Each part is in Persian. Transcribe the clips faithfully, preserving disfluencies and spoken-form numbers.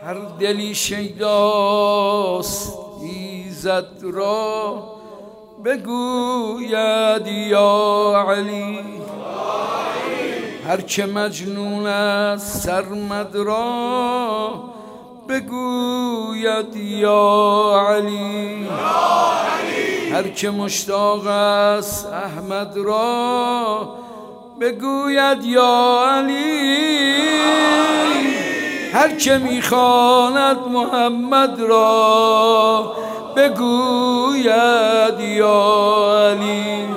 هر دلی شیداست ایزد را بگوید یا علی. هر که مجنون است سرمد را بگوید یا علی. هر که مشتاق است احمد را بگوید یا علی. هر که میخواند محمد را بگوید یا علی.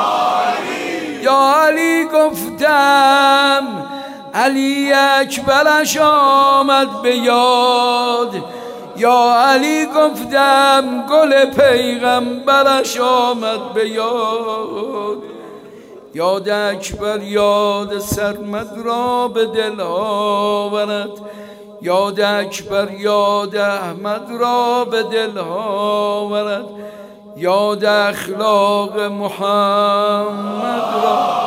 یا علی گفتم علی اکبرش آمد به یاد. یا علی گفتم گل پیغمبرش آمد به یاد. یاد اکبر یاد سرمد را به دل آورد. یاد اکبر یاد احمد را به دل آورد. یاد اخلاق محمد را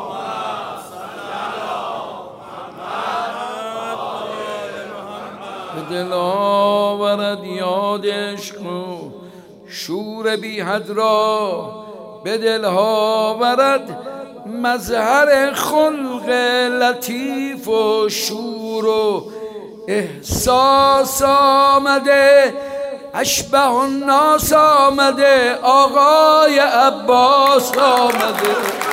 به دل آورد. یاد عشق و شور بی حد را به دل آورد. مظهر خلق لطیف و شور و احساس آمده. اشبه الناس آمده. آقای عباس آمده.